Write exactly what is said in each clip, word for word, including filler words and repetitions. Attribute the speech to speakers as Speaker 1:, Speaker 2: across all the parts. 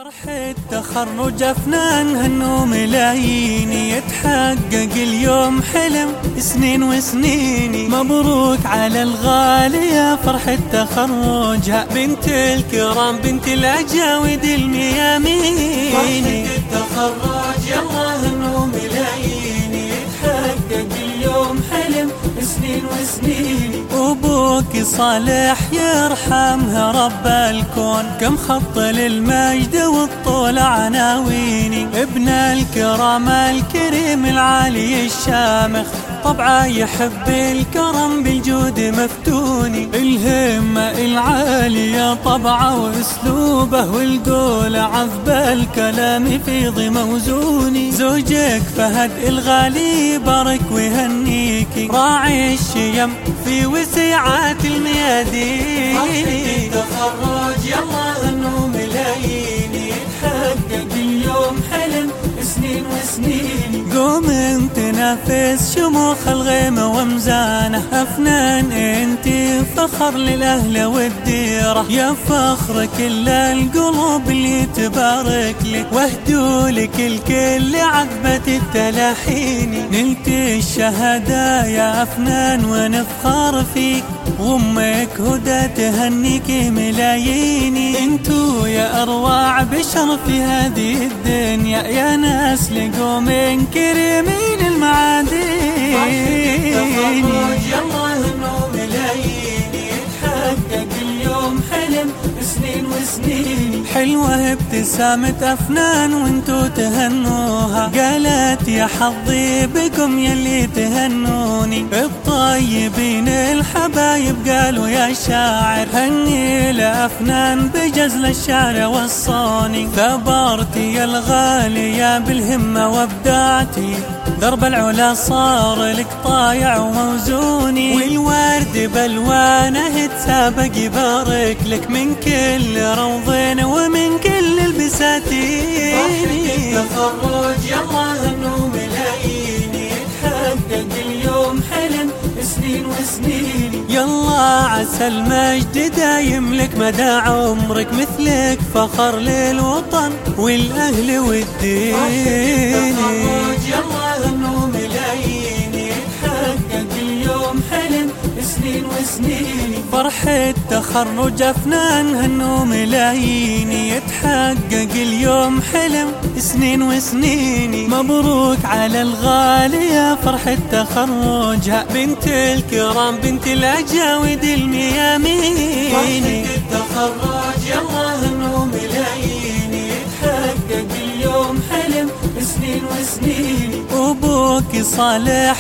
Speaker 1: فرحة تخرج أفنان هنو ملايين يتحقق اليوم حلم سنين وسنين. مبروك على الغالية فرحة تخرجها بنت الكرام بنت الأجاود الميامين. فرحة التخرج يلا هنو ملايين يتحقق اليوم حلم سنين وسنين. أبوك صالح يرحمها رب الكون كم خط للمجد والطول عناويني. ابن الكرام الكريم العالي الشامخ طبعا يحب الكرم بالجود مفتوني. الهمة العالية طبعه واسلوبه والقول عذب الكلام في ضي موزوني. زوجك فهد الغالي بارك ويهنيكي راعي الشيم في وسعات الميادين. فرحة التخرج يلا هنو ملايين يتحقق اليوم حلم سنين وسنين. قوم انت نافس شموخ الغيمة ومزانه أفنان انت فخر للأهل والديرة. يا فخر كل القلوب اللي تبارك لك واهدوا لك الكل عذبة التلاحين. نلت الشهادة يا أفنان ونفخر فيك وامك هدى تهنيك ملايين. انتو يا أروع بشر في هذه الدنيا يا ناس لقوا من كريمين المعادين. يلا هنو ملايين يتحقق اليوم حلم سنين وسنين. حلوة ابتسامة أفنان وانتو تهنوها قالت يا حظي بكم يلي تهنوني. الطيبين الحبايب قالوا يا شاعر هني لأفنان بجزل الشعر والصوني. ثبرتي يا الغالية بالهمة وابدعتي درب العلا صار لك طايع وموزوني. والورد بالوانه تسابق يبارك لك من كل روضين ومن كل البساتين. فرحة التخرج يلا هنو ملايين يتحقق اليوم حلم سنين وسنين. يلا عسى المجد دايم لك مدى عمرك مثلك فخر للوطن والأهل والدين. فرحة التخرج يلا هنو ملايين يتحقق اليوم حلم سنين وسنين. فرحة تخرج أفنان هنو ملايين يتحقق اليوم حلم سنين وسنين. مبروك على الغالية فرحة تخرجها بنت الكرام بنت الأجاود الميامين. فرحة التخرج يلا هنو ملايين يتحقق اليوم حلم سنين وسنين. أبوك صالح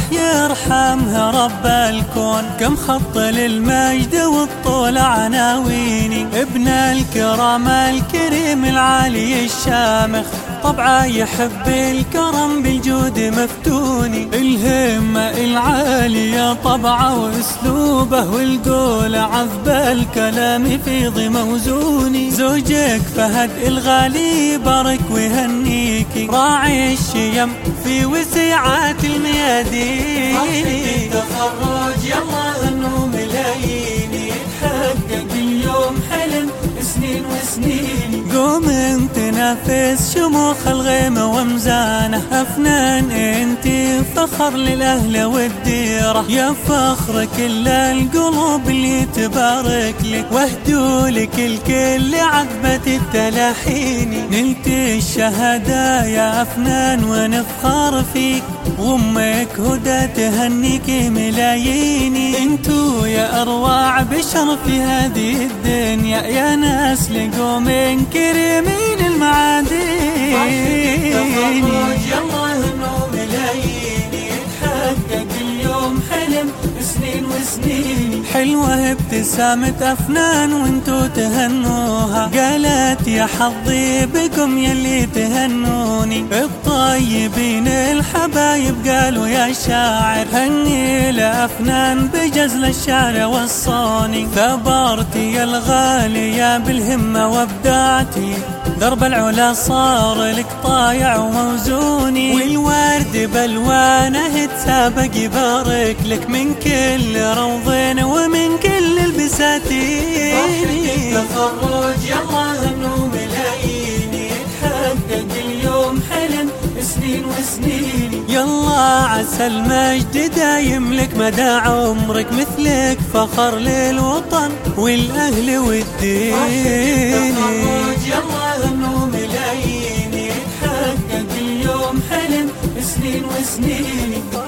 Speaker 1: يرحمها رب الكون كم خط للمجد والطول عناويني. ابن الكرام الكريم العالي الشامخ طبعا يحب الكرم بالجود مفتوني. الهمة العالية طبعه واسلوبه والقول عذب الكلام في ضي موزوني. زوجك فهد الغالي بارك ويهنيكي راعي الشيم في وسعات الميادين. فرحة التخرج يلا هنو ملايين يتحقق اليوم حلم سنين وسنين. قوم انت نافس شموخ الغيمة ومزانه أفنان انت فخر للأهل والديرة. يا فخر كل القلوب اللي تبارك لك واهدوا لك الكل عذبة التلاحين. نلت الشهادة يا أفنان ونفخر فيك وامك هدى تهنيك ملايين. انتو يا أروع بشر في هذه الدنيا يا ناس لقوا من كريمين المعادين. يلا هنو ملايين يتحقق اليوم حلم سنين وسنين. حلوة ابتسامة أفنان وانتو تهنوها قالت يا حظي بكم يلي تهنوني. الطيبين الحبايب قالوا يا شاعر هني لأفنان بجزل الشعر والصوني. ثبرتي يا الغالية بالهمة وابدعتي درب العلا صار لك طايع وموزوني. والورد بالوانه تسابق يبارك لك من كل روضين ومن كل البساتين. فرحة التخرج يلا هنو ملايين سنين وسنين. يلا عسى المجد دايم لك مدى عمرك، مثلك فخر للوطن والأهل والدين. يلا انه ملايين يتحقق اليوم حلم سنين وسنين.